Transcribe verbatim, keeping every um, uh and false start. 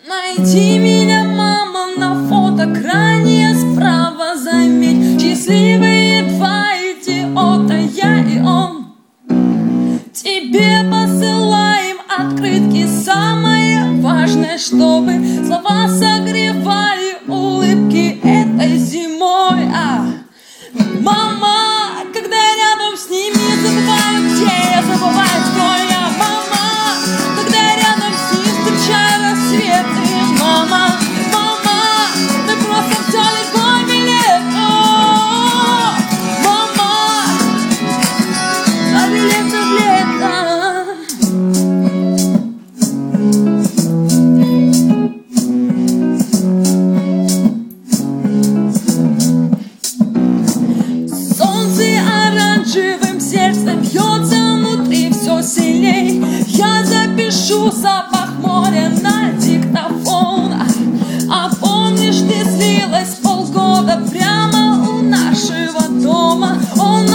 Найди меня, мама, на фотоэкране справа заметь. Счастливые два идиота, я и он. Тебе посылаем открытки. Самое важное, чтобы слова согревали улыбки этой зимой. А, мама, когда я рядом с ними, забываю, где я, забываю, кто я. Мама, когда я рядом с ним, встречаю рассветы. Мама, мама, мы просто взяли твой билет. О, мама, а билет в лето. Солнце оранжевым сердцем бьется внутри все сильней. Я запишу запах моря на диктофон. А помнишь, ты слилась полгода прямо у нашего дома. Он